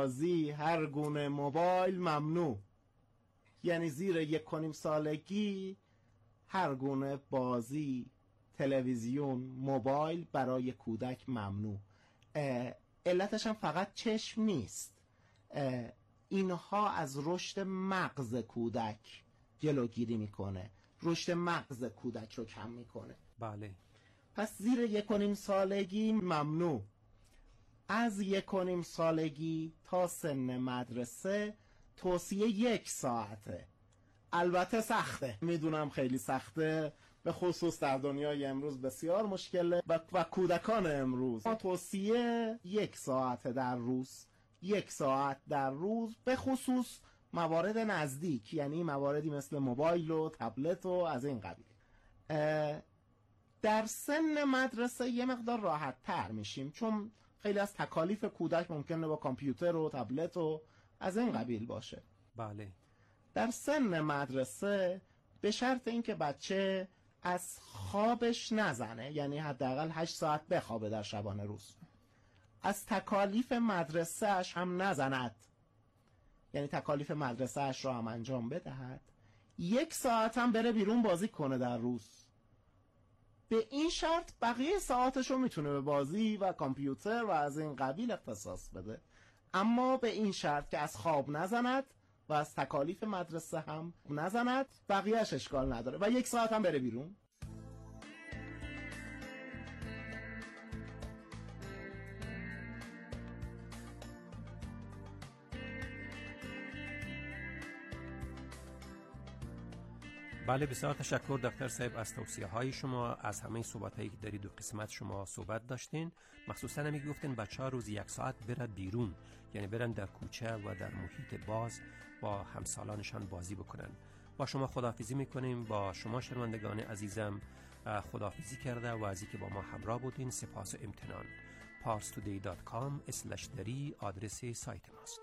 بازی هر گونه موبایل ممنوع. یعنی زیر 1.5 سالگی هر گونه بازی تلویزیون موبایل برای کودک ممنوع. علتش هم فقط چشم نیست، اینها از رشد مغز کودک جلوگیری میکنه، رشد مغز کودک رو کم میکنه. بله. پس زیر 1.5 سالگی ممنوع. از 1.5 سالگی تا سن مدرسه توصیه 1 ساعته. البته سخته، میدونم خیلی سخته، به خصوص در دنیای امروز بسیار مشکله و کودکان امروز. ما توصیه 1 ساعته در روز، 1 ساعت در روز، به خصوص موارد نزدیک، یعنی مواردی مثل موبایل و تبلت و از این قبیل. در سن مدرسه یه مقدار راحت تر میشیم، چون خیلی از تکالیف کودک ممکنه با کامپیوتر و تبلت و از این قبیل باشه. بله. در سن مدرسه به شرط اینکه بچه از خوابش نزنه، یعنی حداقل 8 ساعت بخوابه در شبانه روز، از تکالیف مدرسه‌اش هم نزند، یعنی تکالیف مدرسه‌اش رو هم انجام بدهد، 1 ساعت هم بره بیرون بازی کنه در روز. به این شرط بقیه ساعتش رو میتونه به بازی و کامپیوتر و از این قبیل اختصاص بده، اما به این شرط که از خواب نزند و از تکالیف مدرسه هم نزند، بقیهش اشکال نداره و 1 ساعت هم بره بیرون. بله، بسیار تشکر دکتر صاحب از توصیه های شما، از همه صحبت هایی که در دو قسمت شما صحبت داشتین. مخصوصا همی گفتین بچه ها روزی 1 ساعت برن بیرون، یعنی برن در کوچه و در محیط باز با همسالانشان بازی بکنن. با شما خداحافظی میکنیم، با شما شنوندگان عزیزم خداحافظی کرده و از اینکه با ما همراه بودین سپاس و امتنان. parstoday.com/dari آدرس سایت ماست.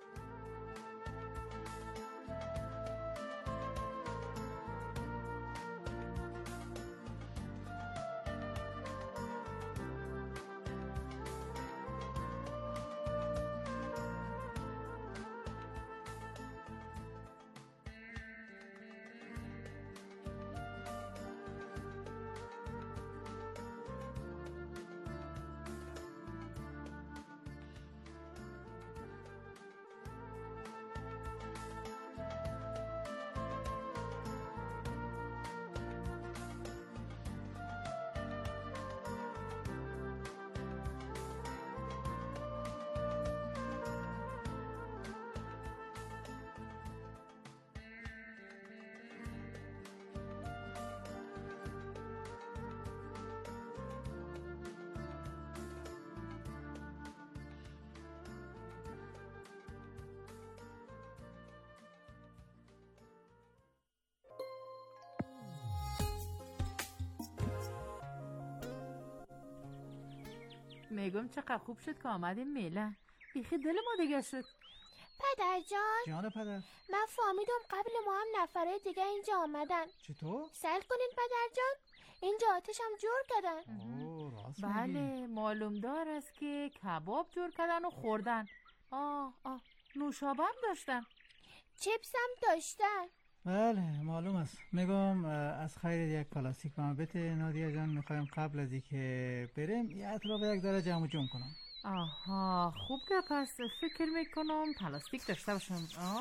میگم چقدر خوب شد که آمدیم میلان، بیخی دل ما دیگه شد. پدر جان. جان پدر. من فهمیدم قبل ما هم نفره دیگه اینجا آمدن. چطور؟ سل کنین پدر جان، اینجا آتش هم جور کردن. راست بله، معلوم دار است که کباب جور کردن و خوردن. نوشابه هم داشتن، چیپس هم داشتن. بله معلوم است. میگم از خیر یک پلاستیک به من بده نادیا جان، میخوایم قبل از اینکه بریم یه اطراف یک ذره جمع جمع کنم. آها خوب که پس فکر میکنم پلاستیک داشته باشم.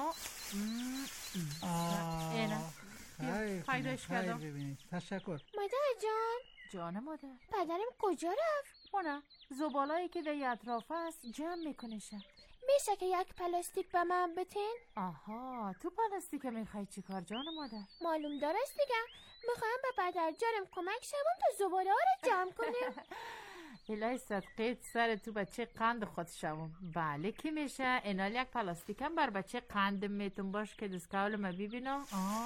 اینه پیداش کردم. ببینید تشکر. مادر جان. جان مادر. پدرم کجا رفت؟ اونه زبالایی که در اطراف است جمع میکنشم. میشه که یک پلاستیک به من بتین؟ آها تو پلاستیک میخوای چی کار جان مادر؟ معلوم دارست دیگه، میخوایم به پدر جانم کمک شوم تا زباله ها رو جمع کنیم. الهی صدقیت سر تو بچه قند خود شوم. بله که میشه، اینال یک پلاستیک هم بر بچه قند میتون باش که دستکاول ما ببینم.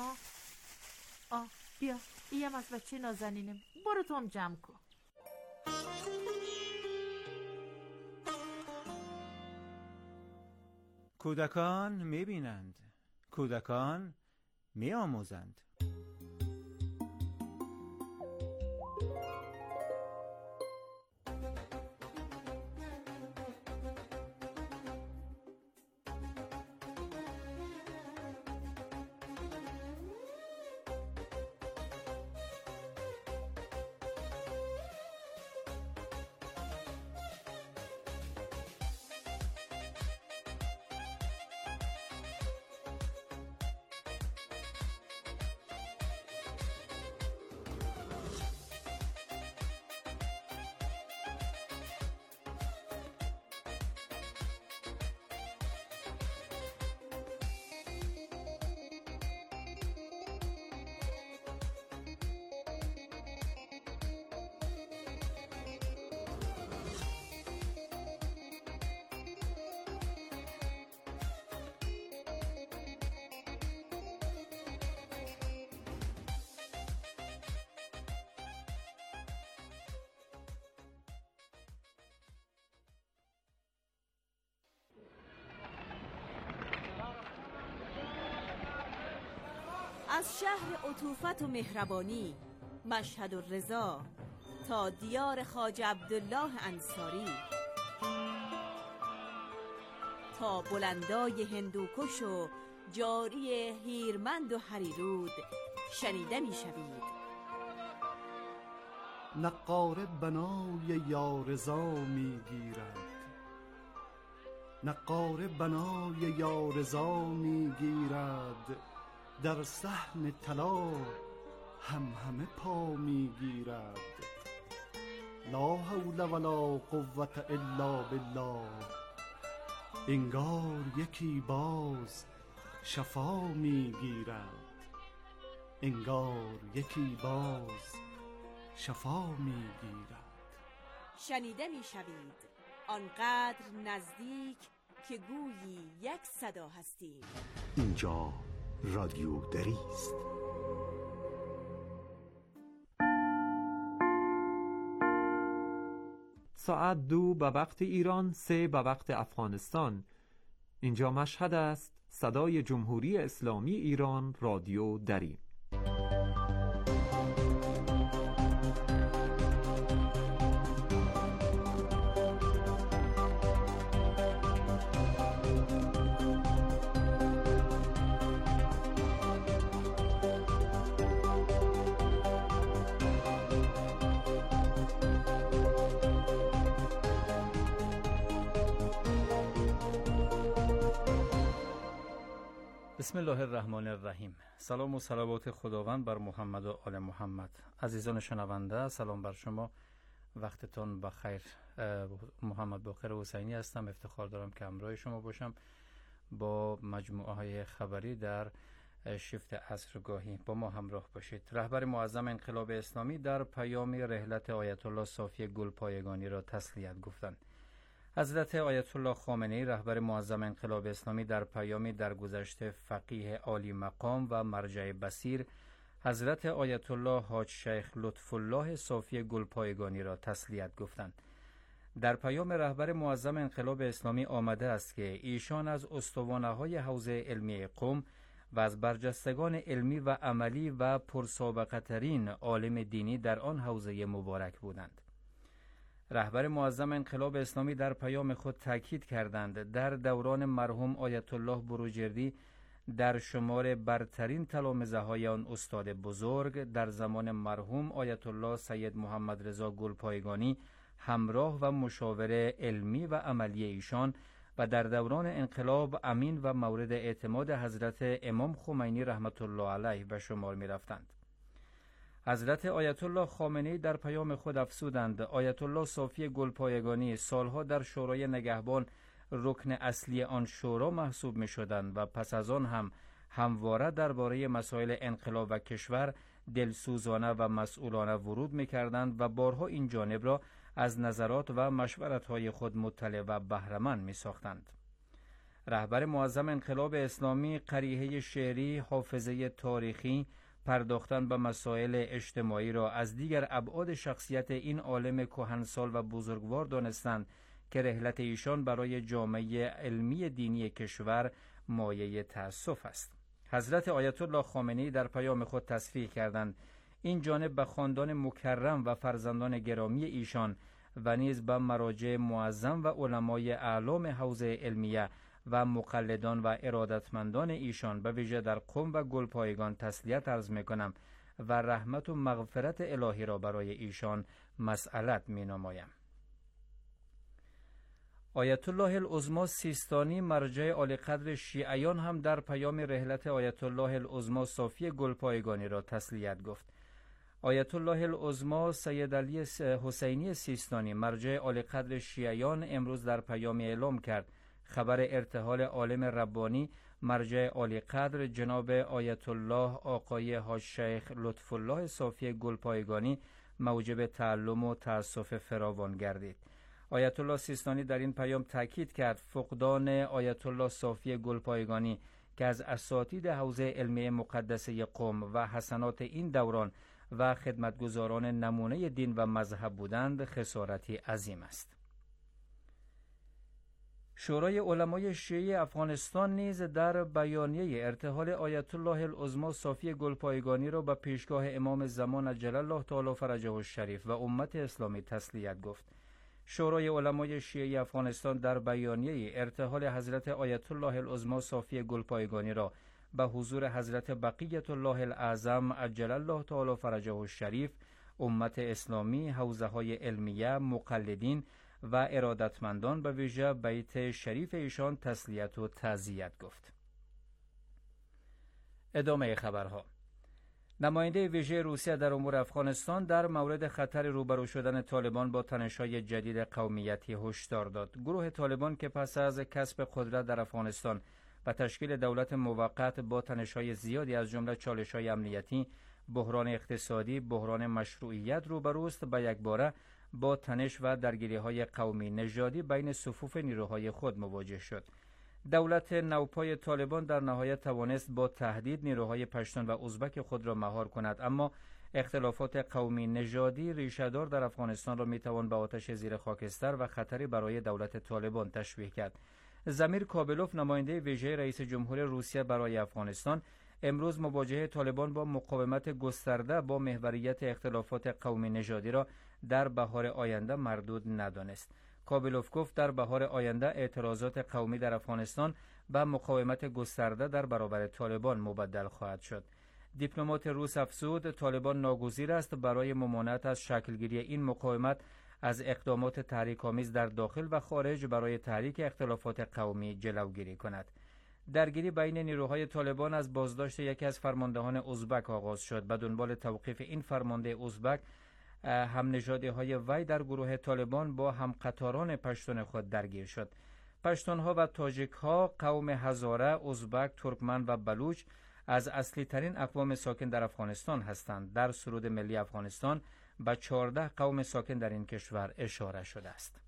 بیا ایم از بچه نازنینم، برو تو هم جمع کن. کودکان میبینند، کودکان میآموزند. از شهر عطوفت و مهربانی مشهد الرضا تا دیار خواجه عبدالله انصاری، تا بلندای هندوکش و جاری هیرمند و هریرود شنیده می شوید. نقاره بنای یارضا می گیرد، نقاره بنای یارضا می گیرد، در صحن طلا همه پا می گیرد. لا حول ولا قوة الا بالله، انگار یکی باز شفا می گیرد، انگار یکی باز شفا می گیرد. شنیده می شوید آنقدر نزدیک که گویی یک صدا هستیم. اینجا رادیو دری است. ساعت 2 به وقت ایران، 3 به وقت افغانستان. اینجا مشهد است. صدای جمهوری اسلامی ایران، رادیو دری. بسم الله الرحمن الرحیم. سلام و صلوات خداوند بر محمد و آل محمد. عزیزان شنونده، سلام بر شما، وقتتون بخیر. محمد باقر حسینی هستم. افتخار دارم که همراه شما باشم با مجموعه های خبری در شیفت عصرگاهی. با ما همراه باشید. رهبر معظم انقلاب اسلامی در پیام رحلت آیت الله صافی گلپایگانی را تسلیت گفتند. حضرت آیت الله خامنه‌ای رهبر معظم انقلاب اسلامی در پیامی درگذشته فقیه عالی مقام و مرجع بصیر حضرت آیت الله حاج شیخ لطف الله صافی گلپایگانی را تسلیت گفتند. در پیام رهبر معظم انقلاب اسلامی آمده است که ایشان از استوانه‌های حوزه علمی قم و از برجستگان علمی و عملی و پرسابقه‌ترین عالم دینی در آن حوزه مبارک بودند. رهبر معظم انقلاب اسلامی در پیام خود تاکید کردند در دوران مرحوم آیت الله بروجردی در شمار برترین تلامذه های آن استاد بزرگ در زمان مرحوم آیت الله سید محمد رضا گلپایگانی همراه و مشاور علمی و عملی ایشان و در دوران انقلاب امین و مورد اعتماد حضرت امام خمینی رحمت الله علیه به شمار می رفتند. حضرت آیت الله خامنه‌ای در پیام خود افزودند آیت الله صافی گلپایگانی سالها در شورای نگهبان رکن اصلی آن شورا محسوب می شدند و پس از آن هم همواره درباره مسائل انقلاب و کشور دلسوزانه و مسئولانه ورود می کردند و بارها این جانب را از نظرات و مشورت‌های خود مطلع و بهره‌مند می ساختند. رهبر معظم انقلاب اسلامی قریحه شعری، حافظه تاریخی، پرداختن به مسائل اجتماعی را از دیگر ابعاد شخصیت این عالم کهنسال و بزرگوار دانستند که رحلت ایشان برای جامعه علمی دینی کشور مایه تأسف است. حضرت آیت الله خامنه‌ای در پیام خود تصریح کردند این جانب به خاندان مکرم و فرزندان گرامی ایشان و نیز به مراجع معظم و علمای اعلام حوزه علمیه و مقلدان و ارادتمندان ایشان به ویژه در قم و گلپایگان تسلیت عرض میکنم و رحمت و مغفرت الهی را برای ایشان مسئلت می نمایم. آیت الله العظمی سیستانی مرجع عالی قدر شیعیان هم در پیام رحلت آیت الله العظمی صافی گلپایگانی را تسلیت گفت. آیت الله العظمی سید علی حسینی سیستانی مرجع عالی قدر شیعیان امروز در پیام اعلام کرد خبر ارتحال عالم ربانی مرجع عالی قدر جناب آیت الله آقای حاج شیخ لطف الله صافی گلپایگانی موجب تعلم و تأسف فراوان گردید. آیت الله سیستانی در این پیام تاکید کرد فقدان آیت الله صافی گلپایگانی که از اساتید حوزه علمی مقدسه قم و حسنات این دوران و خدمتگزاران نمونه دین و مذهب بودند خسارتی عظیم است. شورای علمای شیعه افغانستان نیز در بیانیه ارتحال آیت الله العظمی صافی گلپایگانی را به پیشگاه امام زمان عجل الله تعالی فرجه الشریف و امت اسلامی تسلیت گفت. شورای علمای شیعه افغانستان در بیانیه ارتحال حضرت آیت الله العظمی صافی گلپایگانی را به حضور حضرت بقیت الله الاعظم عجل الله تعالی فرجه الشریف، امت اسلامی، حوزه های علمیه، مقلدین و ارادتمندان به ویژه بیت شریف ایشان تسلیت و تعزیت گفت. ادامه خبرها. نماینده ویژه روسیه در امور افغانستان در مورد خطر روبرو شدن طالبان با تنش‌های جدید قومیتی هشدار داد. گروه طالبان که پس از کسب قدرت در افغانستان و تشکیل دولت موقت با تنش‌های زیادی از جمله چالش‌های امنیتی، بحران اقتصادی، بحران مشروعیت روبروست، به یکباره با تنش و درگیری‌های قومی نژادی بین صفوف نیروهای خود مواجه شد. دولت نوپای طالبان در نهایت توانست با تهدید نیروهای پشتون و ازبک خود را مهار کند، اما اختلافات قومی نژادی ریشه‌دار در افغانستان را میتوان به آتش زیر خاکستر و خطری برای دولت طالبان تشبیه کرد. زمیر کابلوف، نماینده ویژه رئیس جمهور روسیه برای افغانستان، امروز مواجهه طالبان با مقاومت گسترده با محوریت اختلافات قومی نژادی را در بهار آینده مردود ندانست. کابلوف گفت در بهار آینده اعتراضات قومی در افغانستان به مقاومت گسترده در برابر طالبان مبدل خواهد شد. دیپلمات روس افزود طالبان ناگزیر است برای ممانعت از شکلگیری این مقاومت از اقدامات تحریک‌آمیز در داخل و خارج برای تحریک اختلافات قومی جلوگیری کند. درگیری بین نیروهای طالبان از بازداشت یکی از فرماندهان ازبک آغاز شد. به دنبال توقیف این فرمانده ازبک، هم نژادی‌های وی در گروه طالبان با همقطاران پشتون خود درگیر شد. پشتونها و تاجیک‌ها، قوم هزاره، ازبک، ترکمن و بلوچ از اصلی ترین اقوام ساکن در افغانستان هستند. در سرود ملی افغانستان به 14 قوم ساکن در این کشور اشاره شده است.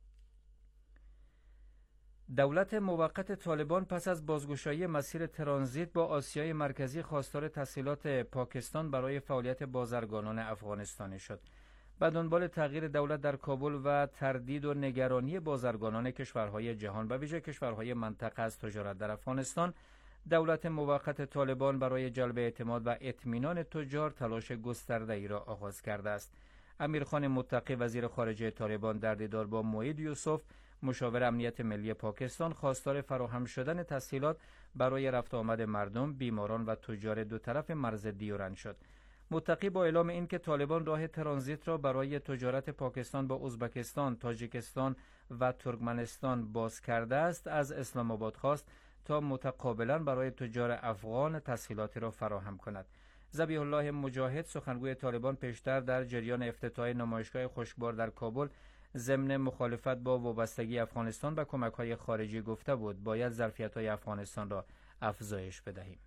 دولت موقت طالبان پس از بازگشایی مسیر ترانزیت با آسیای مرکزی خواستار تسهیلات پاکستان برای فعالیت بازرگانان افغانستانی شد. به دنبال تغییر دولت در کابل و تردید و نگرانی بازرگانان کشورهای جهان و ویژه کشورهای منطقه از تجارت در افغانستان، دولت موقت طالبان برای جلب اعتماد و اطمینان تجار تلاش گسترده‌ای را آغاز کرده است. امیرخان متقی، وزیر خارجه طالبان، در دیدار با موعید یوسف، مشاور امنیت ملی پاکستان، خواستار فراهم شدن تسهیلات برای رفت آمد مردم، بیماران و تجار دو طرف مرز دیورند شد. متقی با اعلام اینکه طالبان راه ترانزیت را برای تجارت پاکستان با ازبکستان، تاجیکستان و ترکمنستان باز کرده است، از اسلام آباد خواست تا متقابلا برای تجار افغان تسهیلاتی را فراهم کند. ذبیح الله مجاهد، سخنگوی طالبان، پیشتر در جریان افتتاح نمایشگاه خشکبار در کابل ضمن مخالفت با وابستگی افغانستان به کمک‌های خارجی گفته بود باید ظرفیت‌های افغانستان را افزایش بدهیم.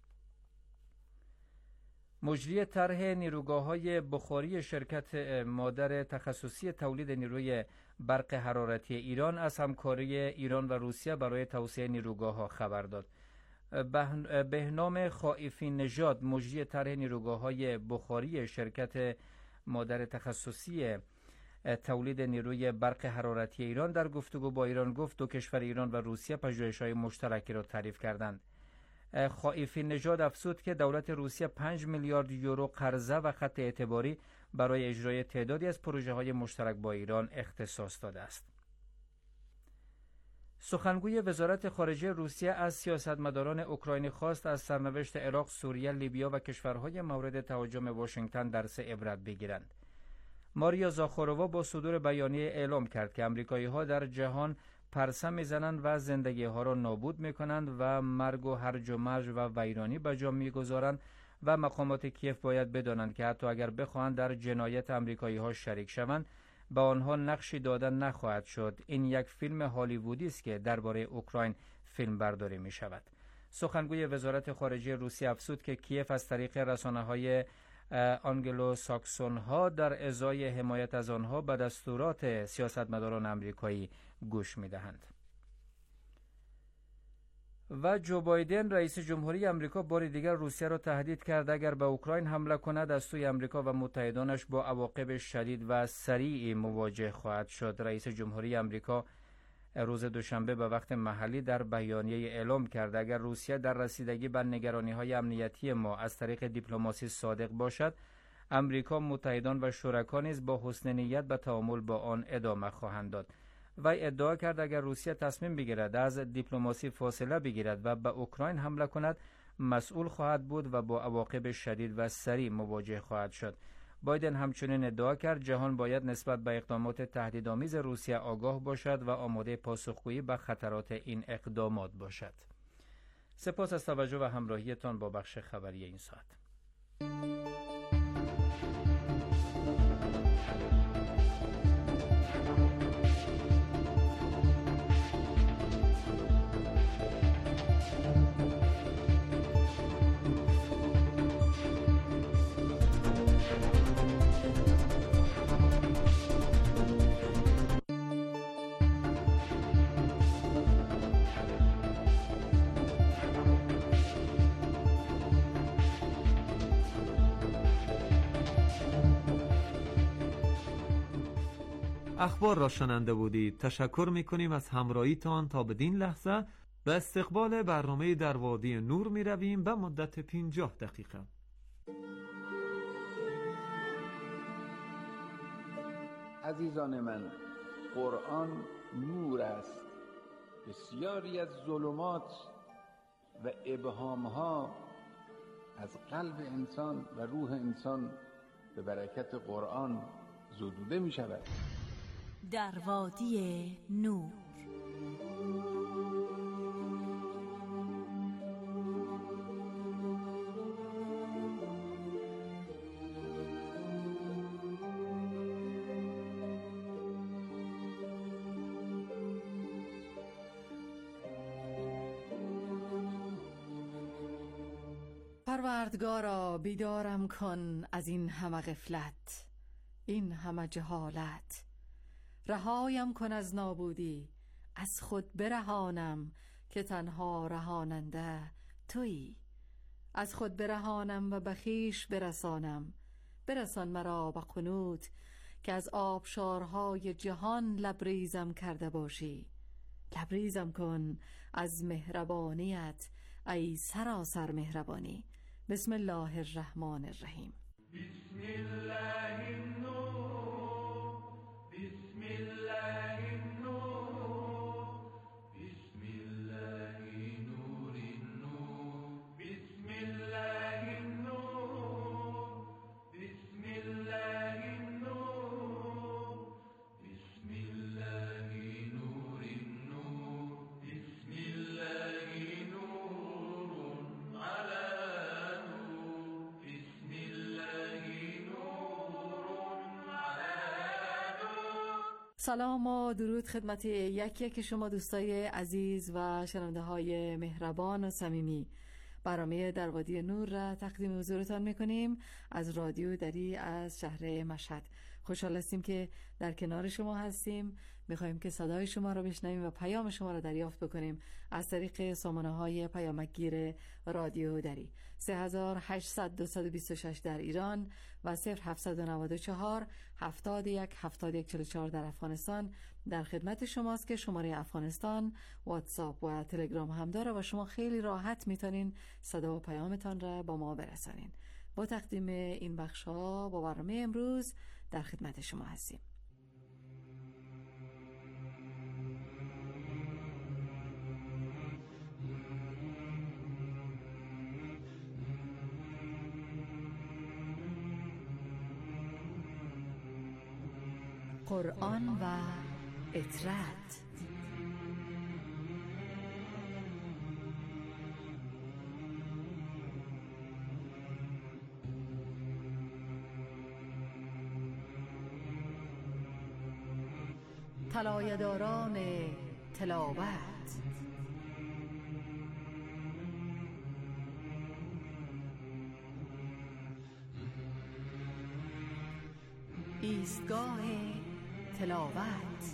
مجری طرح نیروگاه‌های بخاری شرکت مادر تخصصی تولید نیروی برق حرارتی ایران از همکاری ایران و روسیه برای توسعه نیروگاه‌ها خبر داد. بهنام خائفی نژاد، مجری طرح نیروگاه‌های بخاری شرکت مادر تخصصی تولید نیروی برق حرارتی ایران، در گفتگو با ایران گفت دو کشور ایران و روسیه پژوهش‌های مشترکی را تعریف کردند. خائفی نژاد افزود که دولت روسیه 5 میلیارد یورو قرضه و خط اعتباری برای اجرای تعدادی از پروژه‌های مشترک با ایران اختصاص داده است. سخنگوی وزارت خارجه روسیه از سیاستمداران اوکراینی خواست از سرنوشت عراق، سوریه، لیبیا و کشورهای مورد تهاجم واشنگتن درس عبرت بگیرند. ماریا زاخارۆوا با صدور بیانیه اعلام کرد که آمریکایی‌ها در جهان پرسه می‌زنند و زندگی‌ها را نابود می‌کنند و مرگ و هرج و مرج و ویرانی به جا می‌گذارند و مقامات کیف باید بدانند که حتی اگر بخواهند در جنایت آمریکایی‌ها شریک شوند، به آنها نقشی داده نخواهد شد. این یک فیلم هالیوودی است که درباره اوکراین فیلم برداری می‌شود. سخنگوی وزارت خارجه روسیه افزود که کیف از طریق رسانه‌های آنگلو ساکسون ها در ازای حمایت از آنها به دستورات سیاستمداران آمریکایی گوش می‌دهند. و جو بایدن، رئیس جمهوری آمریکا، بار دیگر روسیه را تهدید کرد اگر به اوکراین حمله کند از سوی آمریکا و متحدانش با عواقب شدید و سریع مواجه خواهد شد. رئیس جمهوری آمریکا روز دوشنبه به وقت محلی در بیانیه اعلام کرد اگر روسیه در رسیدگی به نگرانی‌های امنیتی ما از طریق دیپلماسی صادق باشد، امریکا، متحدان و شرکا نیز با حسن نیت به تعامل با آن ادامه خواهند داد. وی ادعا کرد اگر روسیه تصمیم بگیرد از دیپلماسی فاصله بگیرد و به اوکراین حمله کند، مسئول خواهد بود و با عواقب شدید و سریع مواجه خواهد شد. بایدن همچنین ادعا کرد جهان باید نسبت به اقدامات تهدیدآمیز روسیه آگاه باشد و آماده پاسخگویی به خطرات این اقدامات باشد. سپاس از توجه و همراهیتان با بخش خبری این ساعت. اخبار را شنونده بودید. تشکر میکنیم از همراهیتان. تا بدین لحظه به استقبال برنامه در وادی نور می رویم به مدت 50 دقیقه. عزیزان من، قرآن نور است. بسیاری از ظلمات و ابهامها از قلب انسان و روح انسان به برکت قرآن زدوده می شود. در وادی نور. پروردگارا بیدارم کن از این همه غفلت، این همه جهالت. رهایم کن از نابودی، از خود برهانم که تنها رهاننده تویی. از خود برهانم و به خویش برسانم. برسان مرا به قنوت که از آبشارهای جهان لبریزم کرده باشی. لبریزم کن از مهربانیت ای سراسر مهربانی. بسم الله الرحمن الرحیم. بسم الله النور، بسم الله النور، بسم الله نور النور، بسم الله النور، بسم الله النور، بسم الله نور النور، بسم الله نور على سلام و درود خدمت یک شما دوستای عزیز و شنونده های مهربان و صمیمی. برنامه در وادی نور را تقدیم حضورتان میکنیم از رادیو دری از شهر مشهد. خوشحال هستیم که در کنار شما هستیم. میخوایم که صدای شما را بشنویم و پیام شما را دریافت بکنیم از طریق سامانه های پیامکگیر رادیو دری 3800-226 در ایران و 0794 71 7144 در افغانستان. در خدمت شماست که شماره افغانستان واتساپ و تلگرام هم داره و شما خیلی راحت میتونین صدا و پیامتان را با ما برسانین. با تقدیم این بخش ها با برنامه امروز در خدمت شما هستیم. قرآن و اطرت. طلایه‌داران تلاوت. ایستگاه تلاوت.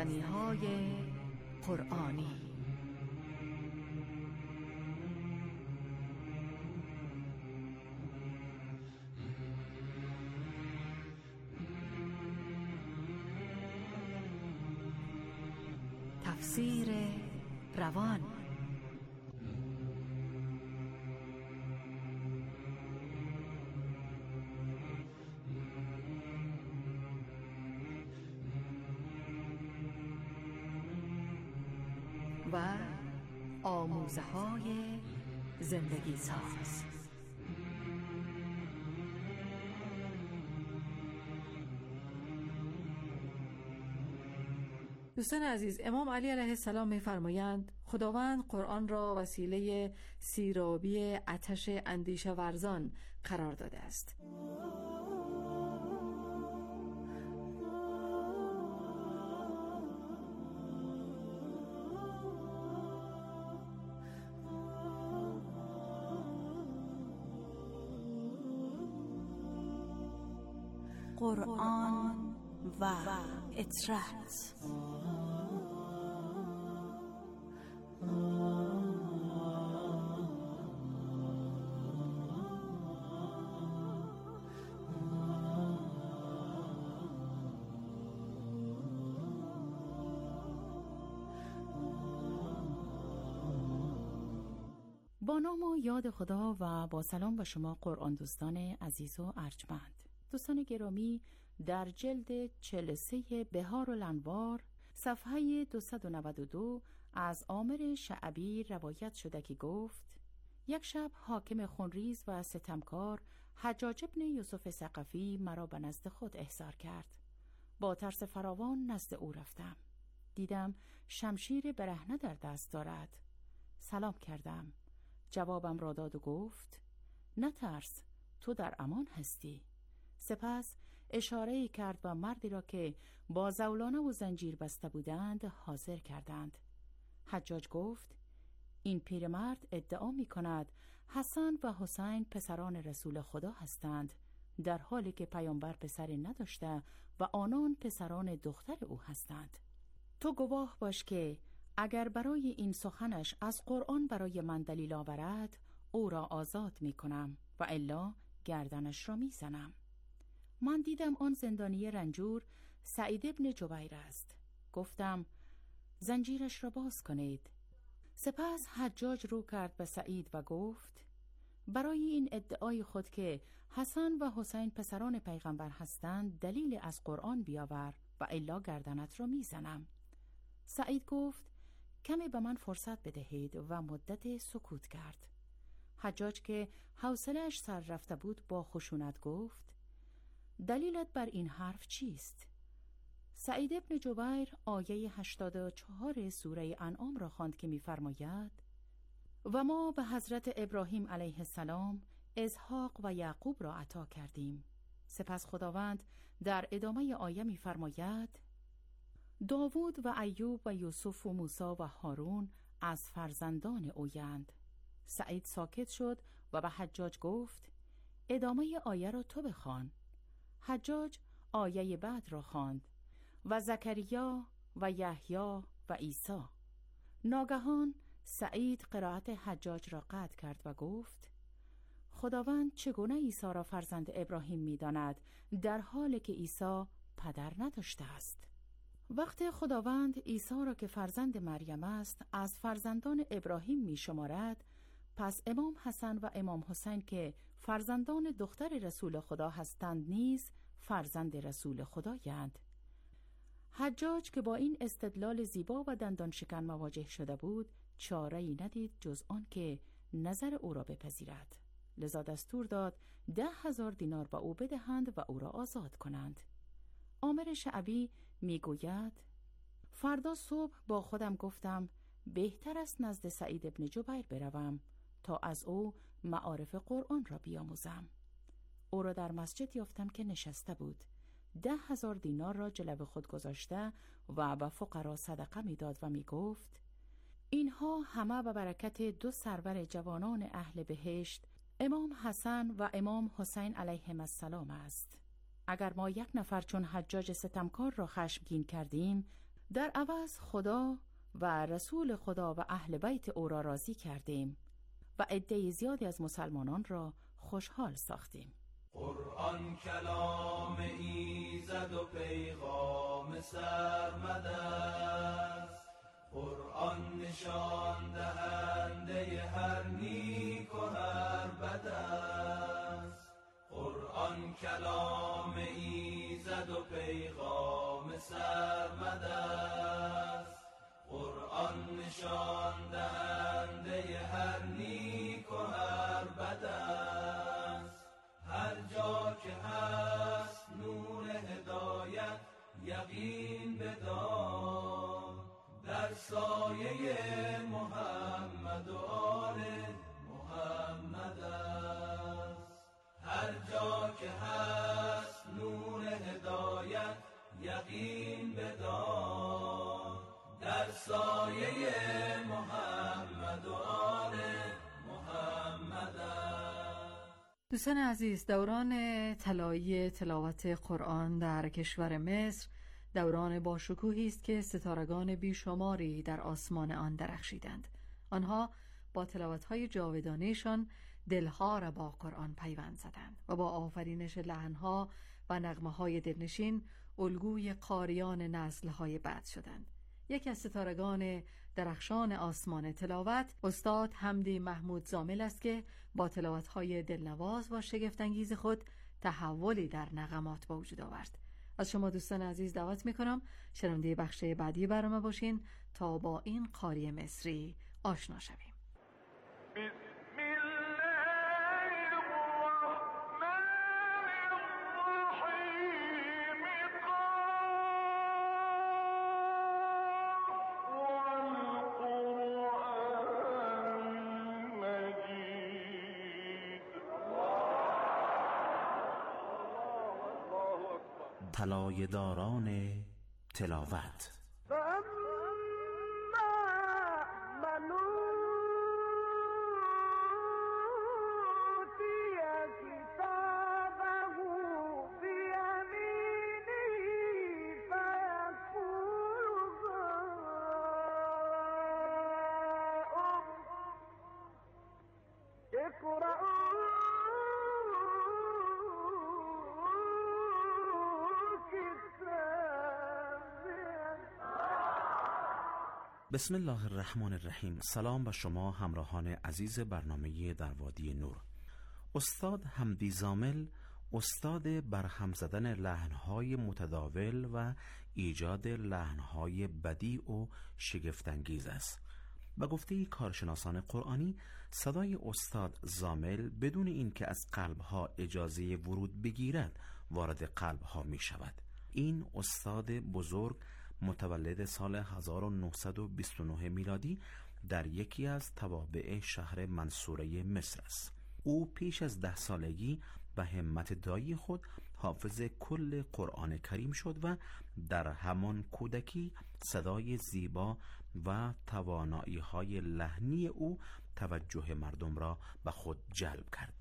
دانستنی‌های قرآنی. تفسیر روان. و آموزه‌های زندگی ساز. دوستان عزیز، امام علی علیه السلام می‌فرمایند خداوند قرآن را وسیله سیرابی آتش اندیشه ورزان قرار داده است. قرآن و اطرت. با نام و یاد خدا و با سلام به شما قرآن دوستان عزیز و ارجمند. دوستان گرامی، در جلد 43 بهار الانوار صفحه 292 از عامر شعبی روایت شده که گفت: یک شب حاکم خونریز و ستمکار حجاج ابن یوسف ثقفی مرا به نزد خود احضار کرد. با ترس فراوان نزد او رفتم. دیدم شمشیر برهنه در دست دارد. سلام کردم. جوابم را داد و گفت: نترس، تو در امان هستی. سپس اشاره کرد و مردی را که با زولانه و زنجیر بسته بودند حاضر کردند. حجاج گفت: این پیرمرد ادعا می کند حسن و حسین پسران رسول خدا هستند، در حالی که پیامبر پسری نداشته و آنان پسران دختر او هستند. تو گواه باش که اگر برای این سخنش از قرآن برای من دلیل آورد، او را آزاد می کنم و الا گردنش را می زنم. من دیدم آن زندانی رنجور سعید ابن جبیر است. گفتم: زنجیرش را باز کنید. سپس حجاج رو کرد به سعید و گفت: برای این ادعای خود که حسن و حسین پسران پیغمبر هستند دلیل از قرآن بیاور و الا گردنت را می زنم. سعید گفت: کمی به من فرصت بدهید و مدت سکوت کرد. حجاج که حوصله‌اش سر رفته بود با خشونت گفت: دلیلت بر این حرف چیست؟ سعید ابن جبیر آیه 84 سوره انعام را خواند که می‌فرماید: و ما به حضرت ابراهیم علیه السلام اسحاق و یعقوب را عطا کردیم. سپس خداوند در ادامه آیه می‌فرماید: داوود و ایوب و یوسف و موسی و هارون از فرزندان اویند. سعید ساکت شد و به حجاج گفت: ادامه آیه را تو بخوان. حجاج آیه بعد را خواند: و زکریا و یحیی و عیسی. ناگهان سعید قرائت حجاج را قطع کرد و گفت: خداوند چگونه عیسی را فرزند ابراهیم می‌داند در حالی که عیسی پدر نداشته است؟ وقتی خداوند عیسی را که فرزند مریم است از فرزندان ابراهیم می‌شمارد، پس امام حسن و امام حسین که فرزندان دختر رسول خدا هستند نیز فرزند رسول خدایند. حجاج که با این استدلال زیبا و دندان شکن مواجه شده بود چاره‌ای ندید جز آن که نظر او را بپذیرد. لذا دستور داد 10,000 دینار به او بدهند و او را آزاد کنند. عامر شعبی میگوید: فردا صبح با خودم گفتم بهتر است نزد سعید ابن جبیر بروم تا از او معارف قرآن را بیاموزم. او را در مسجد یافتم که نشسته بود. 10,000 دینار را جلو خود گذاشته و به فقرا صدقه میداد و میگفت: اینها همه به برکت دو سرور جوانان اهل بهشت، امام حسن و امام حسین علیهم السلام است. اگر ما یک نفر چون حجاج ستمکار را خشمگین کردیم، در عوض خدا و رسول خدا و اهل بیت او را راضی کردیم و عده زیادی از مسلمانان را خوشحال ساختیم. قرآن کلام ایزد و پیغام سرمد است، قرآن نشان دهنده هر نیک و هر بد است. قرآن کلام ایزد و پیغام سرمد است. قرآن نشان دهنده هر نیک و هر بد است. هر جا که هست نور هدایت یقین بدان، در سایه محمد و آل محمد است. هر جا که هست نور هدایت یقین بدان، در سایه محمد و آل محمد است. دوستان عزیز، دوران طلایی تلاوت قرآن در کشور مصر دوران باشکوهی است که ستارگان بیشماری در آسمان آن درخشیدند. آنها با تلاوت‌های جاودانه‌شان دلها را با قرآن پیوند زدند و با آفرینش لحن‌ها و نغمه‌های دلنشین الگوی قاریان نسل‌های بعد شدند. یکی از ستارگان درخشان آسمان تلاوت استاد حمدی محمود زامل است که با تلاوت‌های دلنواز و شگفت‌انگیز خود تحولی در نغمات به وجود آورد. از شما دوستان عزیز دعوت میکنم شنونده بخش بعدی برنامه باشین تا با این قاری مصری آشنا شویم. طلایه داران تلاوت. بسم الله الرحمن الرحیم. سلام به شما همراهان عزیز برنامه در وادی نور. استاد حمدی زامل استاد برهم زدن لحنهای متداول و ایجاد لحنهای بدیع و شگفت‌انگیز است. به گفته کارشناسان قرآنی صدای استاد زامل بدون اینکه از قلبها اجازه ورود بگیرد وارد قلبها می شود. این استاد بزرگ متولد سال 1929 میلادی در یکی از توابع شهر منصوره مصر است. او پیش از 10 سالگی به همت دایی خود حافظ کل قرآن کریم شد و در همان کودکی صدای زیبا و توانایی‌های لحنی او توجه مردم را به خود جلب کرد.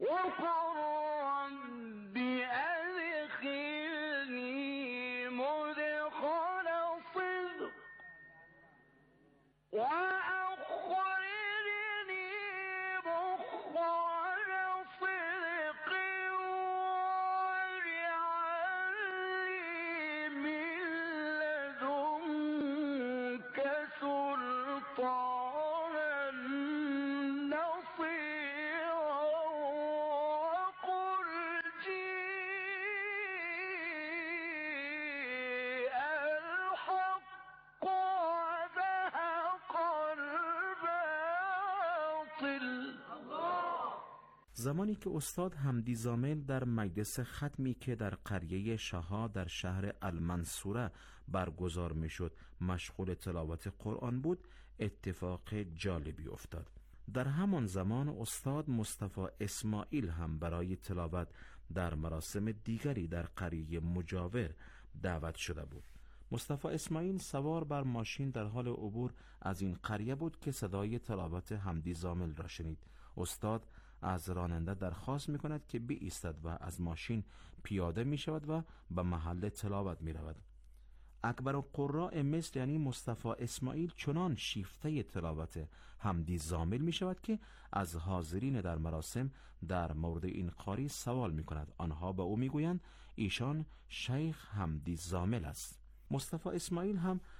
زمانی که استاد حمدی زامل در مجلس ختمی که در قریه شها در شهر المنصوره برگزار می شد مشغول تلاوت قرآن بود، اتفاق جالبی افتاد. در همان زمان استاد مصطفی اسماعیل هم برای تلاوت در مراسم دیگری در قریه مجاور دعوت شده بود. مصطفی اسماعیل سوار بر ماشین در حال عبور از این قریه بود که صدای تلاوت حمدی زامل را شنید. استاد از راننده درخواست می کند که بایستد و از ماشین پیاده می شود و به محل تلاوت می رود. اکبر القراء مصر یعنی مصطفی اسماعیل چنان شیفته تلاوت حمدی زامل می شود که از حاضرین در مراسم در مورد این قاری سوال می کند. آنها به او می گویند ایشان شیخ حمدی زامل است. مصطفی اسماعیل هم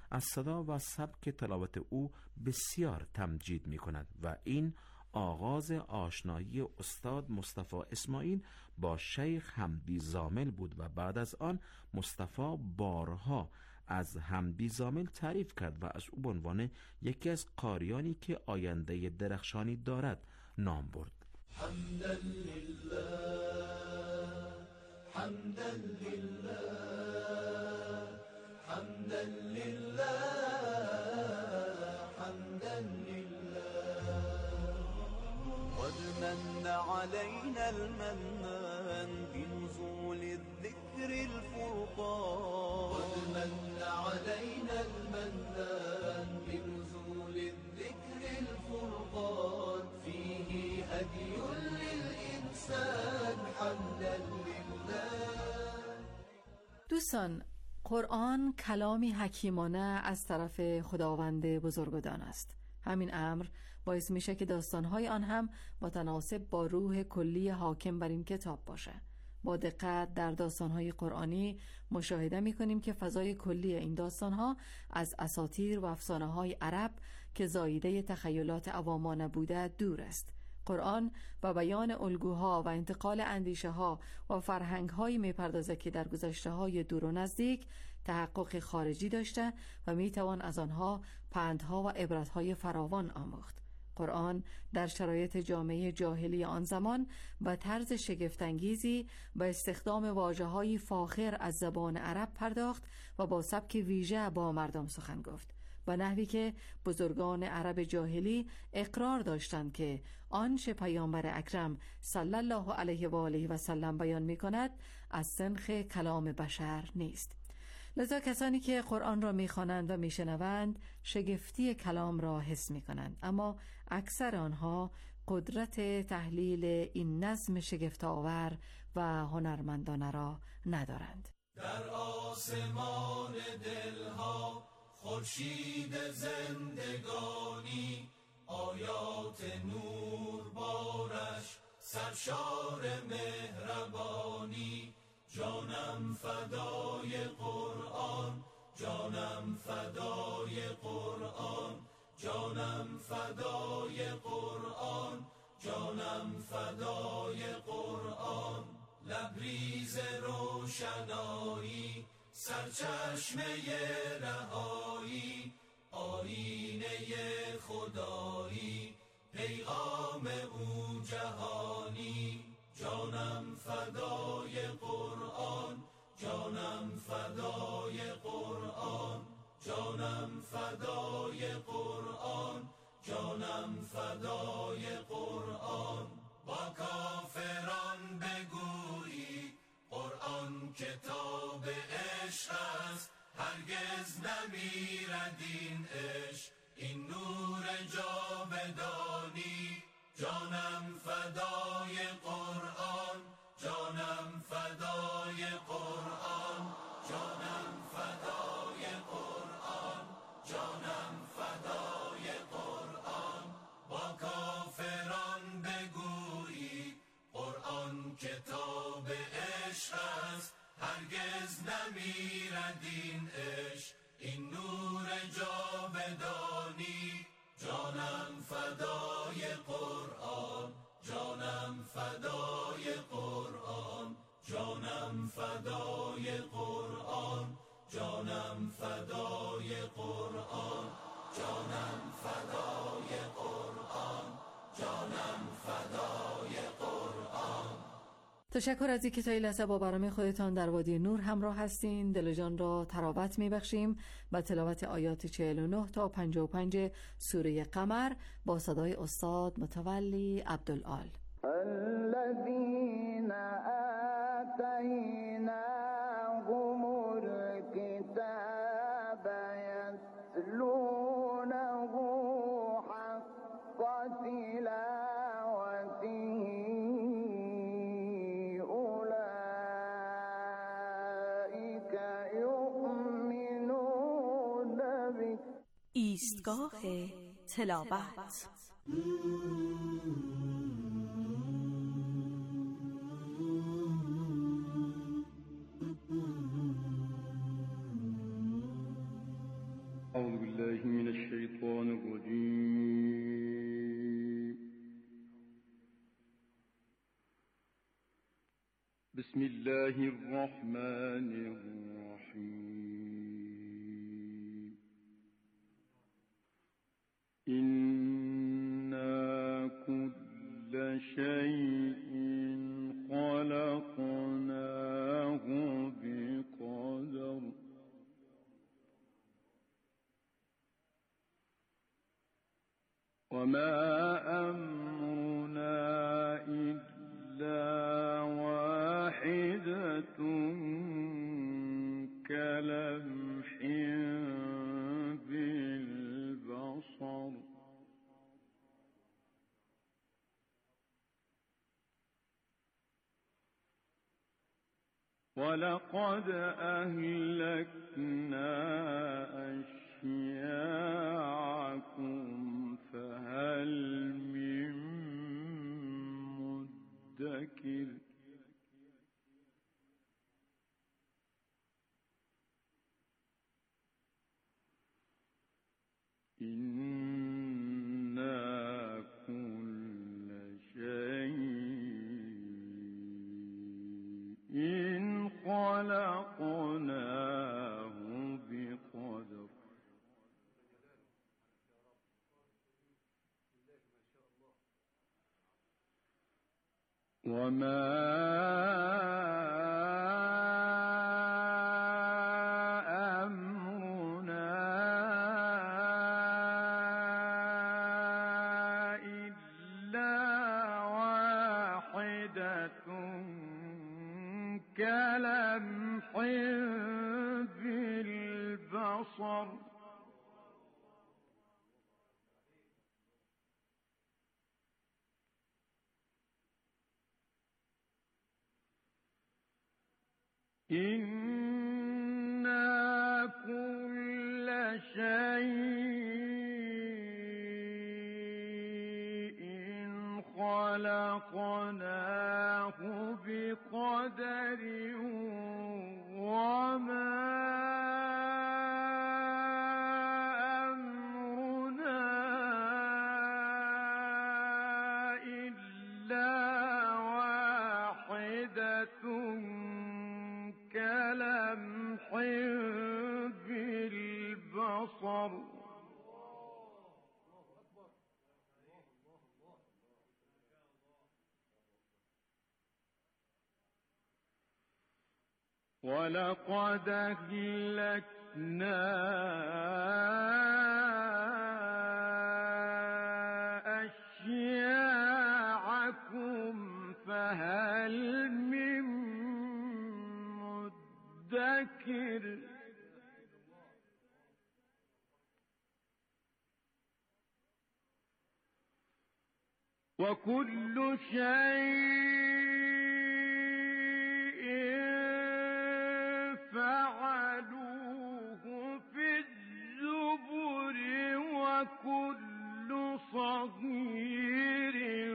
از صدا و سبک تلاوت او بسیار تمجید می کند و این آغاز آشنایی استاد مصطفی اسماعیل با شیخ حمدی زامل بود و بعد از آن مصطفی بارها از حمدی زامل تعریف کرد و از او به عنوان یکی از قاریانی که آینده درخشانی دارد نام برد. حمدا لله حمدا لله حمدا لله حمدا لله قد من علينا المنان بنزول الذكر الفرقان قد من علينا المنان بنزول الذكر الفرقان فيه هدي للإنسان حمدا لله. دوستان، قرآن کلامی حکیمانه از طرف خداوند بزرگوار است. همین امر باعث میشه که داستانهای آن هم متناسب با روح کلی حاکم بر این کتاب باشه. با دقت در داستانهای قرآنی مشاهده میکنیم که فضای کلی این داستانها از اساطیر و افسانه‌های عرب که زاییده تخیلات عوامانه بوده دور است. قرآن با بیان الگوها و انتقال اندیشه‌ها و فرهنگ‌هایی می‌پردازد که در گذشته‌های دور و نزدیک تحقق خارجی داشته و می‌توان از آنها پندها و عبرت‌های فراوان آموخت. قرآن در شرایط جامعه جاهلی آن زمان با طرز شگفت‌انگیزی با استخدام واژه‌های فاخر از زبان عرب پرداخت و با سبک ویژه با مردم سخن گفت، با نحوی که بزرگان عرب جاهلی اقرار داشتند که آنچه پیامبر اکرم صلی الله علیه و آله و سلم بیان می‌کند از سنخ کلام بشر نیست. لذا کسانی که قرآن را می‌خوانند و می‌شنوند شگفتی کلام را حس می‌کنند، اما اکثر آنها قدرت تحلیل این نظم شگفت‌آور و هنرمندانه را ندارند. در آسمان دلها خورشید زندگانی آیات نور بارش سرشار مهربانی جانم فدای قرآن جانم فدای قرآن جانم فدای قرآن جانم فدای قرآن لبریز روشنایی سرچشمه رهایی آیینه خدایی پیغام او جهانی جانم فدای قرآن جانم فدای قرآن جانم فدای قرآن جانم فدای قرآن با کافران بگویی قرآن کتاب عشق است هرگز نمیرد این عشق این نور جاودانی جانم فدای قرآن جانم فدای قرآن جانم فدای قرآن جانم فدای قرآن با کافران بگویی قرآن کتاب عشق است هرگز نمیرد این عشق این نور جاودانی جانم فدای قرآن جانم فدای قرآن جانم فدای قرآن جانم فدای قرآن جانم فدای قرآن جانم فدای قرآن. تشکر از اینکه تا این لحظه با برنامه خودتان در وادی نور همراه هستین. دل و جان را تراوت میبخشیم با تلاوت آیات 49 تا 55 سوره قمر با صدای استاد متولی عبدالعال. الذين آتيناهم الكتاب يتلونه حق تلاوته أولئك يؤمنون به. ایستگاه تلاوت. بسم الله الرحمن الرحيم إنا كل شيء خلقناه بقدر وما أمرنا إلا واحدة كلمح بالبصر ولقد أهلكنا أشياعكم فهل من مدكر إنا كل شيء خلقناه بقدر وما أمرنا إلا واحدة كلمح بالبصر إنا كل شيء خلقناه بقدر وما أمرنا إلا واحدة كلمح بالبصر ولقد أهلكنا أشياعكم فهل من مدكر وكل شيء فعلوه في الزبر وكل صغير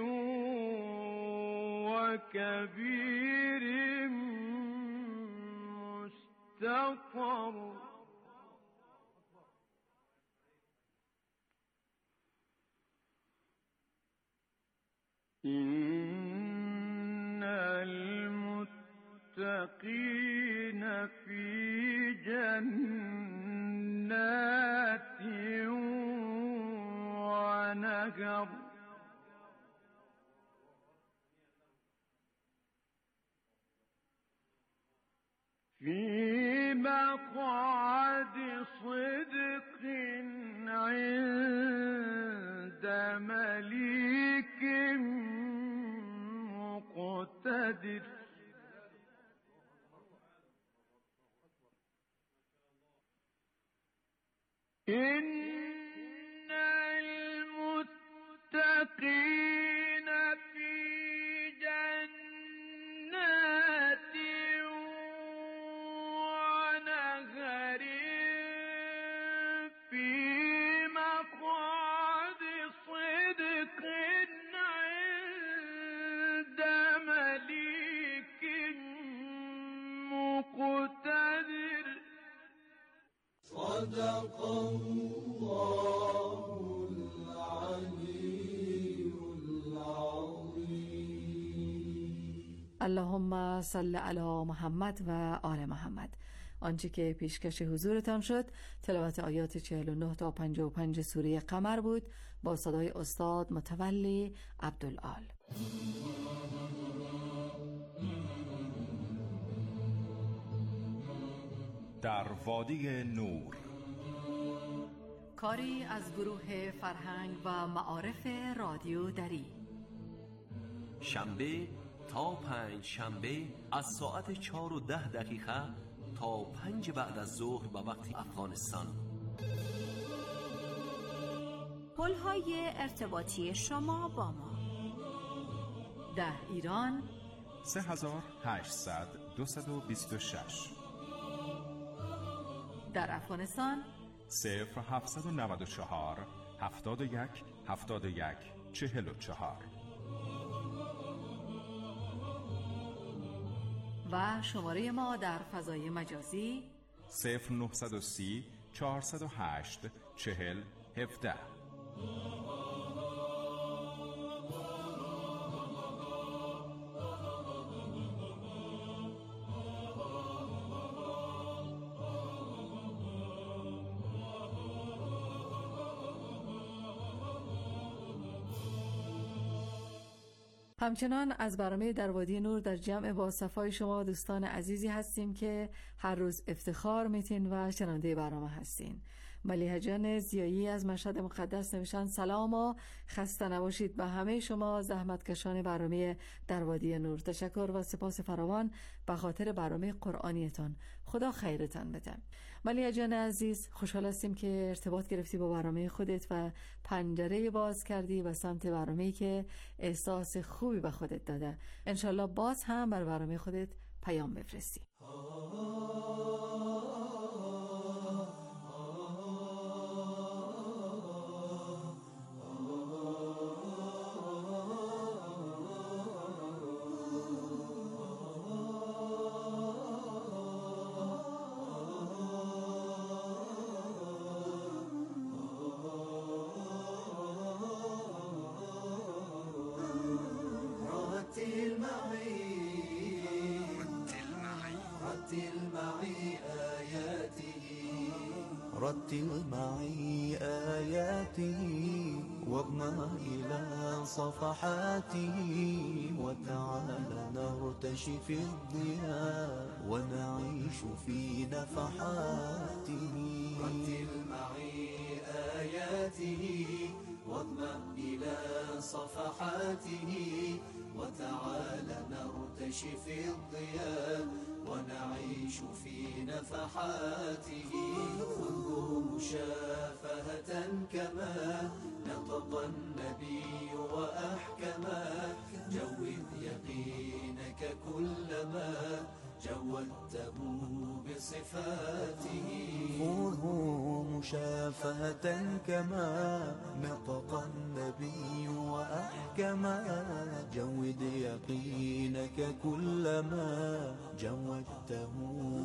وكبير مستطر إن المتقين في جنات ونهر في مقعد صدق عند مليك مقتدر إن المتقين في جنات ونهر في مقعد صدق عند مليك مقتدر صدق الله العلي العظيم. اللهم صل علی محمد و آل محمد. آنچه که پیشکش حضورتان شد تلاوت آیات 49 تا 55 سوره قمر بود با صدای استاد متولی عبدالعال. در وادی نور، کاری از گروه فرهنگ و معارف رادیو دری. شنبه تا 5 شنبه از ساعت 4:10 تا 5 بعد از ظهر به وقت افغانستان. پل‌های ارتباطی شما با ما: در ایران 3800 226، در افغانستان 0794 71 71 44 و شماره ما در فضای مجازی 0930 408 40 17. همچنان از برنامه در وادی نور در جمع با صفای شما دوستان عزیزی هستیم که هر روز افتخار میتین و شنونده برنامه هستین. ملیحه جان زیایی از مشهد مقدس نوشتن سلام و خسته نباشید به همه شما زحمتکشان برنامه در وادی نور. تشکر و سپاس فراوان به خاطر برنامه قرآنیتان. خدا خیرتان بده. ملیحه جان عزیز، خوشحال هستیم که ارتباط گرفتی با برنامه خودت و پنجره باز کردی به سمت برنامه‌ای که احساس خوبی به خودت داده. انشالله باز هم بر برنامه خودت پیام بفرستی. رتل معي آياته واضمع إلى صفحاته وتعالى نرتشي في الضياء ونعيش في نفحاته. رتل معي آياته واضمع إلى صفحاته وتعالى نرتشي في الضياء ونعيش في نفحاته. خذه مشافهة كما نطق النبي وأحكما جود يقينك كلما جودته بصفاته. خذه مشافهة كما نطق النبي وأحكما جود يقينك كلما جودته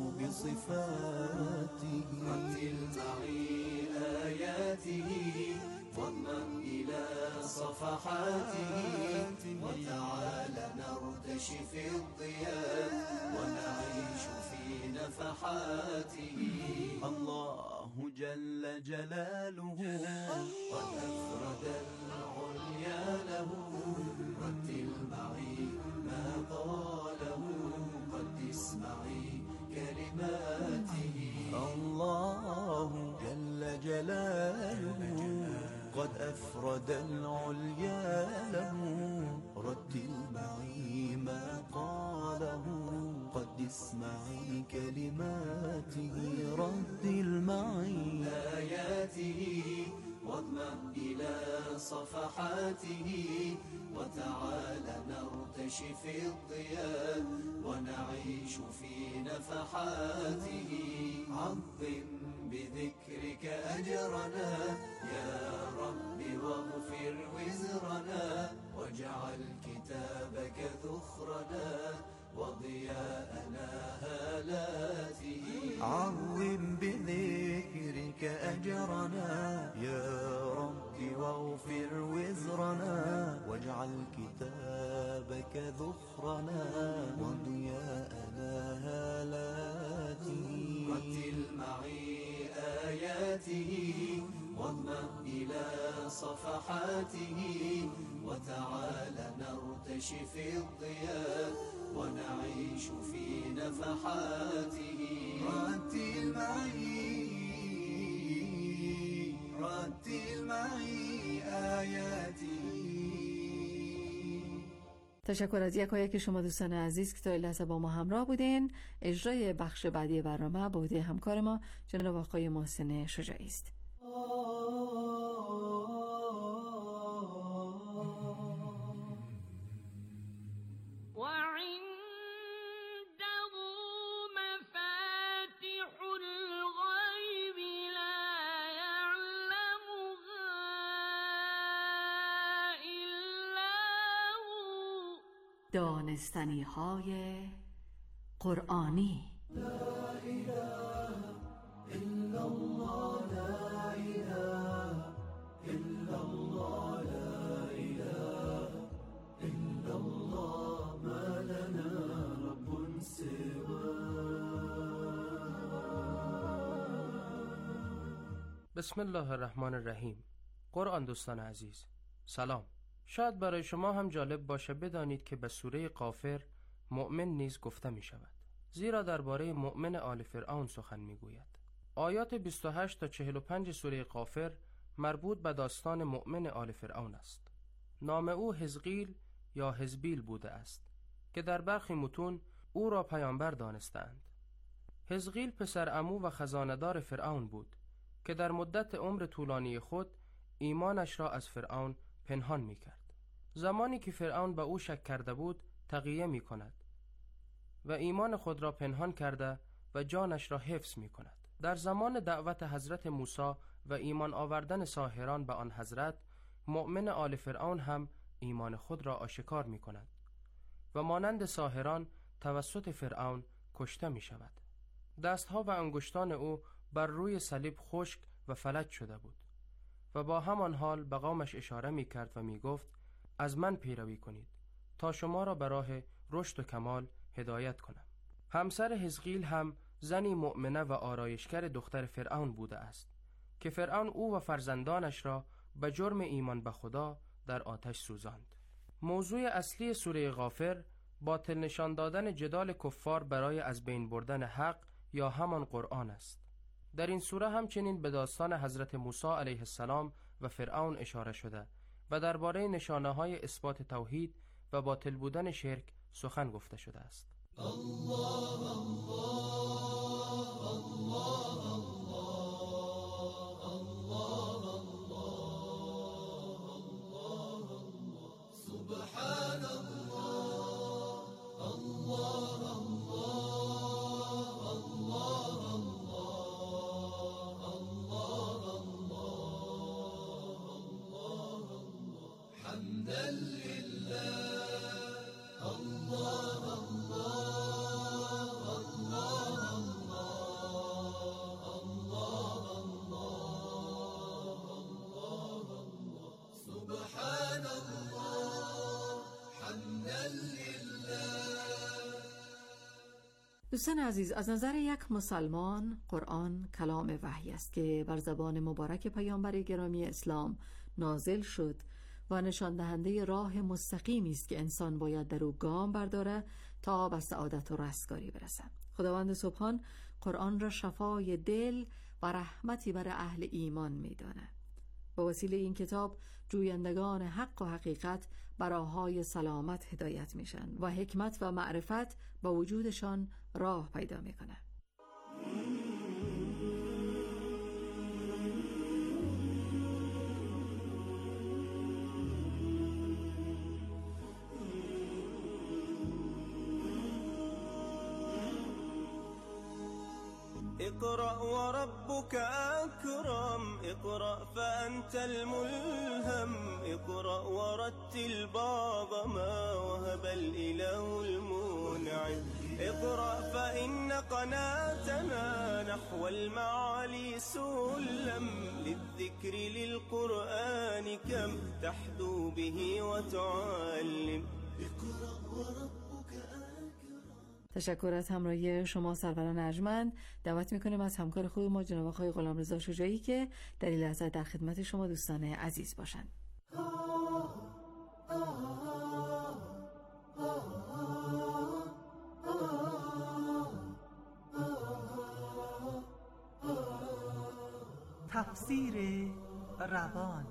بصفاته. رتل معي آياته واضمن إلى صفحاته وتعالى نرتشي في الضياء ونعيش في نفحاته. الله جل جلاله قد أفرد العليا له. رتل معي ما قاله قدس معي كلماته. الله جل جلاله قد أفرد العليا له. رتل معي ما قاله قدس معي كلماته. رتل معي آياته واضمن إلى صفحاته وتعالى نرتشي في الضياء ونعيش في نفحاته. عظم بذكرك أجرنا يا رب واغفر وزرنا واجعل كتابك ذخرنا وضياءنا هالاته. عظم بذكرك أجرنا يا رب واغفر وزرنا واجعل كتابك ذخرنا صفحاته وتعال نرتشي في الضياء ونعيش في نفحاته رتل معي آياته. تشکر از یکایک شما دوستان عزیز که تا این لحظه با ما همراه بودین. اجرای بخش بعدی برنامه با عهده همکار ما جناب آقای محسن شجاعی است. دانستنی های قرآنی. لا اله الا الله لا اله الا الله لا اله الا الله ما لنا رب بسم الله الرحمن الرحیم. قرآن دوستان عزیز سلام. شاید برای شما هم جالب باشه بدانید که به سوره غافر مؤمن نیز گفته می شود، زیرا درباره مؤمن آل فرعون سخن می گوید. آیات 28 تا 45 سوره غافر مربوط به داستان مؤمن آل فرعون است. نام او حزقیل یا حزبیل بوده است که در برخی متون او را پیامبر دانستند. حزقیل پسر عمو و خزانه‌دار فرعون بود که در مدت عمر طولانی خود ایمانش را از فرعون پنهان می کرد. زمانی که فرعون به او شک کرده بود تقیه می کند و ایمان خود را پنهان کرده و جانش را حفظ می کند. در زمان دعوت حضرت موسی و ایمان آوردن ساحران به آن حضرت، مؤمن آل فرعون هم ایمان خود را آشکار می کند و مانند ساحران توسط فرعون کشته می شود. دستها و انگشتان او بر روی صلیب خشک و فلج شده بود و با همان حال به قومش اشاره می کرد و می گفت از من پیروی کنید تا شما را به راه رشد و کمال هدایت کنم. همسر حزقیل هم زنی مؤمنه و آرایشگر دختر فرعون بوده است که فرعون او و فرزندانش را به جرم ایمان به خدا در آتش سوزاند. موضوع اصلی سوره غافر باطل نشان دادن جدال کفار برای از بین بردن حق یا همان قرآن است. در این سوره همچنین به داستان حضرت موسی علیه السلام و فرعون اشاره شده و درباره نشانه‌های اثبات توحید و باطل بودن شرک سخن گفته شده است. الله الله الله الله الله سبحان الله الله دوستان عزیز، از نظر یک مسلمان قرآن کلام وحی است که بر زبان مبارک پیامبر گرامی اسلام نازل شد و نشان دهنده راه مستقیمی است که انسان باید در او گام برداره تا به سعادت و رستگاری برسد. خداوند سبحان قرآن را شفای دل و رحمتی بر اهل ایمان می‌داند. با وسیله این کتاب جویندگان حق و حقیقت به راه‌های سلامت هدایت میشن و حکمت و معرفت با وجودشان راه پیدا میکنه. اقرأ وربك أكرم اقرأ فأنت الملهم اقرأ ورتل بعض ما وهب الإله المنعم اقرأ فإن قناتنا نحو المعالي سلم للذكر للقرآن كم تحدو به وتعلم اقرأ وربك تشکر از همراهی شما سروران ارجمند. دعوت میکنیم از همکار خوب ما جناب آقای غلامرضا شجاعی که در این لحظه در خدمت شما دوستان عزیز باشند. تفسیر روان.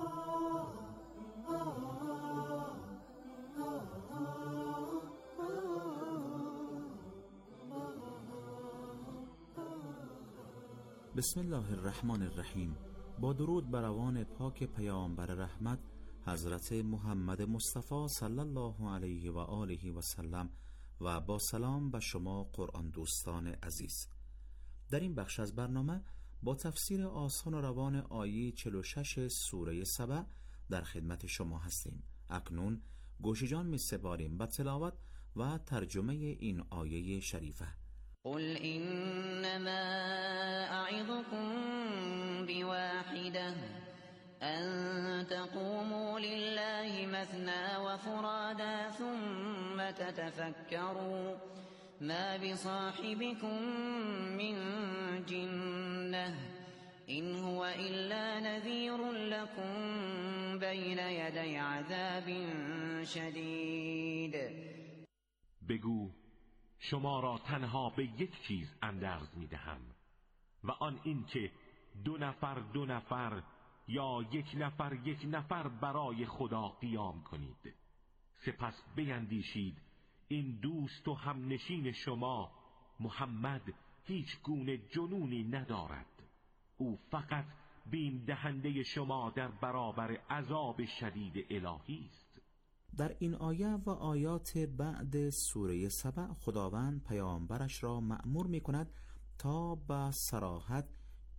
بسم الله الرحمن الرحیم. با درود بر روان پاک پیامبر رحمت حضرت محمد مصطفی صلی الله علیه و آله و سلم و با سلام به شما قرآن دوستان عزیز. در این بخش از برنامه با تفسیر آسان و روان آیه 46 سوره سبع در خدمت شما هستیم. اکنون گوش جان می سپاریم به تلاوت و ترجمه این آیه شریفه. قل انما اعظكم بواحده ان تقوموا لله مثنى وفرادا ثم تتفكروا ما بصاحبكم من جنة إن هو إلا نذير لكم بين يدي عذاب شدید. بگو شما را تنها به یک چیز اندرز می دهم و آن این که دو نفر یا یک نفر برای خدا قیام کنید. سپس بیندیشید این دوست و همنشین شما محمد هیچ گونه جنونی ندارد. او فقط بیم دهنده شما در برابر عذاب شدید الهی است. در این آیه و آیات بعد سوره سبع خداوند پیامبرش را مأمور می کند تا با صراحت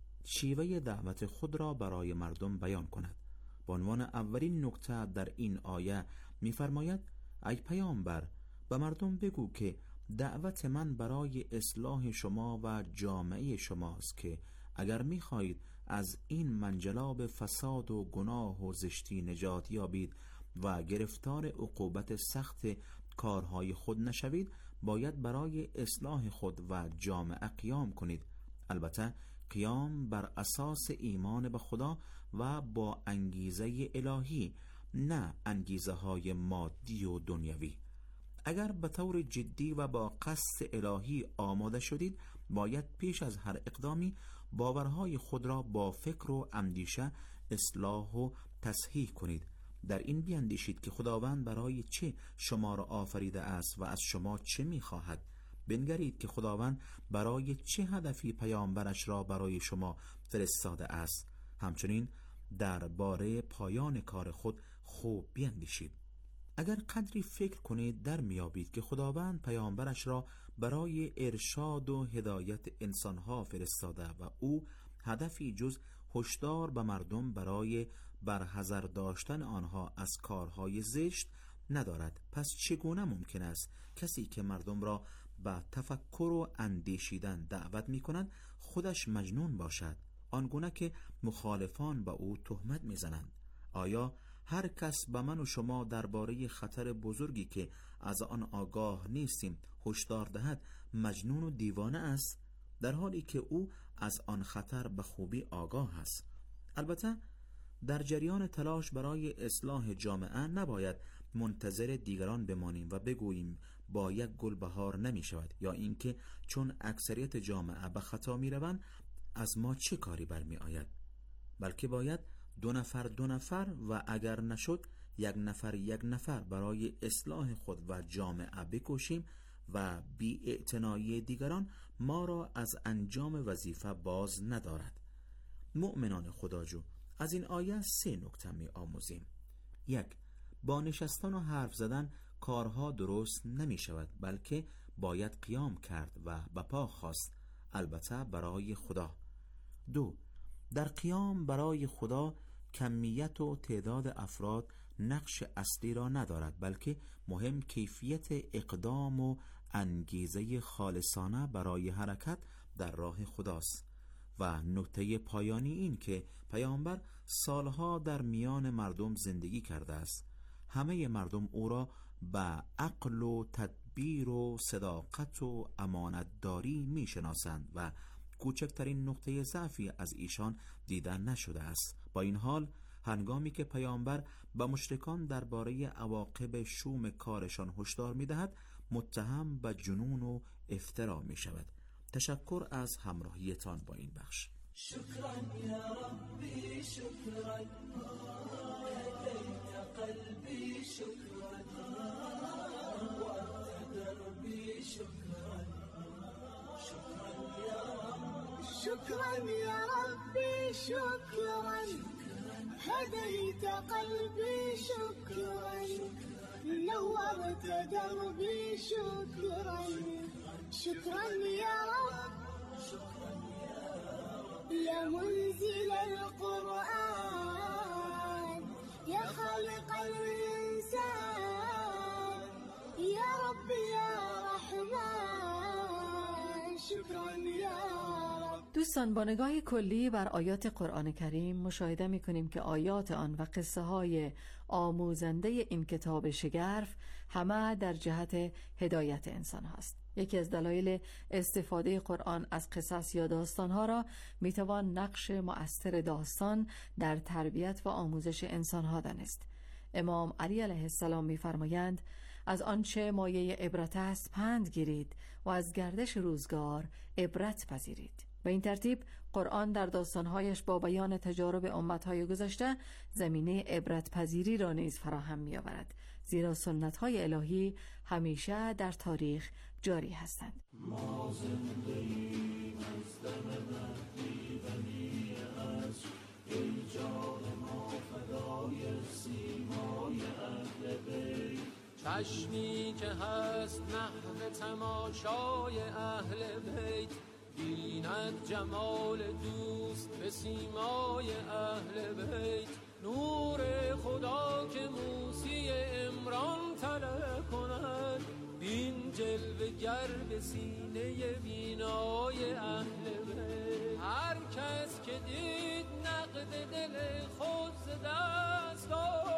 شیوه دعوت خود را برای مردم بیان کند. به عنوان اولین نکته در این آیه می فرماید ای پیامبر به مردم بگو که دعوت من برای اصلاح شما و جامعه شماست که اگر می‌خواهید از این منجلاب فساد و گناه و زشتی نجات یابید و گرفتار عقوبت سخت کارهای خود نشوید، باید برای اصلاح خود و جامعه قیام کنید. البته قیام بر اساس ایمان به خدا و با انگیزه الهی، نه انگیزه های مادی و دنیوی. اگر به طور جدی و با قصد الهی آماده شدید، باید پیش از هر اقدامی باورهای خود را با فکر و اندیشه اصلاح و تصحیح کنید. در این بیندیشید که خداوند برای چه شما را آفریده است و از شما چه می‌خواهد. بنگرید که خداوند برای چه هدفی پیامبرش را برای شما فرستاده است. همچنین درباره پایان کار خود خوب بیندیشید. اگر قدری فکر کنید در میابید که خداوند پیامبرش را برای ارشاد و هدایت انسانها فرستاده و او هدفی جز هشدار به مردم برای برحذر داشتن آنها از کارهای زشت ندارد. پس چگونه ممکن است کسی که مردم را به تفکر و اندیشیدن دعوت می کند خودش مجنون باشد، آنگونه که مخالفان به او تهمت می زنند؟ آیا هر کس به من و شما درباره خطر بزرگی که از آن آگاه نیستیم هشدار دهد مجنون و دیوانه است، در حالی که او از آن خطر به خوبی آگاه است؟ البته در جریان تلاش برای اصلاح جامعه نباید منتظر دیگران بمانیم و بگوییم با یک گل بهار نمی شود، یا اینکه چون اکثریت جامعه به خطا می روند از ما چه کاری برمی آید. بلکه باید دو نفر و اگر نشد یک نفر برای اصلاح خود و جامعه بکوشیم و بی اعتنایی دیگران ما را از انجام وظیفه باز ندارد. مؤمنان خداجو، از این آیه 3 نکته می آموزیم. 1. با نشستن و حرف زدن کارها درست نمی شود، بلکه باید قیام کرد و به پا خواست، البته برای خدا. 2. در قیام برای خدا کمیت و تعداد افراد نقش اصلی را ندارد، بلکه مهم کیفیت اقدام و انگیزه خالصانه برای حرکت در راه خداست. و نکته پایانی این که پیامبر سالها در میان مردم زندگی کرده است. همه مردم او را به عقل و تدبیر تدبیر و صداقت و امانتداری میشناسند و کوچکترین نقطه ضعفی از ایشان دیدن نشده است. با این حال هنگامی که پیامبر به مشرکان درباره عواقب شوم کارشان هشدار می‌دهد، متهم به جنون و افترا می‌شود. تشکر از همراهیتان با این بخش. شكرا يا ربي شكرا هديت قلبي شكرا وأنت دربي شكرا شكرا يا رب شكرا يا ربي شكرا هديت قلبي شكرا نورت دربي شكرا شكرا يا رب يا منزل القرآن يا خالق الإنسان يا رب يا رحمن شكرا يا رب. دوستان، با نگاه کلی بر آیات قرآن کریم مشاهده می‌کنیم که آیات آن و قصه های آموزنده این کتاب شگرف همه در جهت هدایت انسان هاست. یکی از دلایل استفاده قرآن از قصص یا داستانها را میتوان نقش مؤثر داستان در تربیت و آموزش انسانها دانست. امام علی علیه السلام میفرمایند از آنچه مایه عبرت است پند گیرید و از گردش روزگار عبرت پذیرید. به این ترتیب قرآن در داستانهایش با بیان تجارب امتهای گذشته زمینه عبرت پذیری را نیز فراهم می آورد، زیرا سنتهای الهی همیشه در تاریخ جاری هستند. ما زندگی از دم مهدی ولی از ای جان ما فدای سیمای اهل بیت. چشمی که هست محو تماشای اهل بیت، بیند جمال دوست به سیمای اهل بیت. نور خدا که موسی عمران طلب کند، بین جلوه گر به سینه بینای اهل بیت. هر کس که دید نقد دل خود ز دست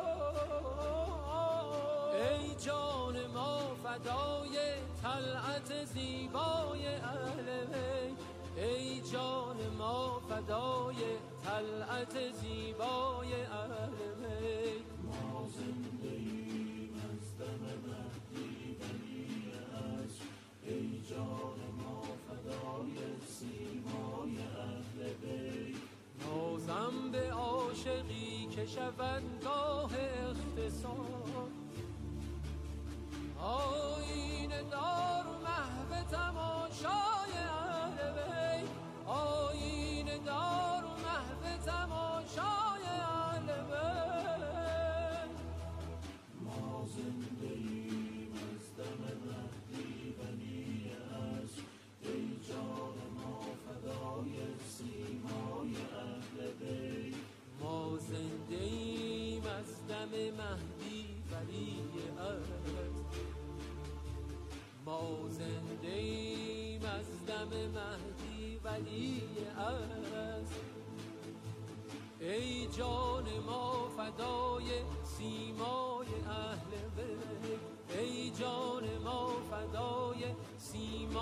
داد، ای جان ما فدای طلعت زیبای اهل بیت. ای جان ما فدای طلعت زیبای اهل بیت. ما زندگیم از دم مهدی ولی از ای جان ما فدای سیمای اهل بیت. نازم به عاشقی که شود گاه اختصار، آینه دار و محو تماشای اهل بیت. آینه دار و محو تماشای اهل بیت. ما زندگیم از دم مهدی ولی از ای جان ما فدای سیمای اهل بیت. ما زندگیم از دم مهدی ولی از ما زنده‌ایم از دم مهدی ولی از ای جان ما فدای سیمای اهل بیت. ای جان ما فدای سیمای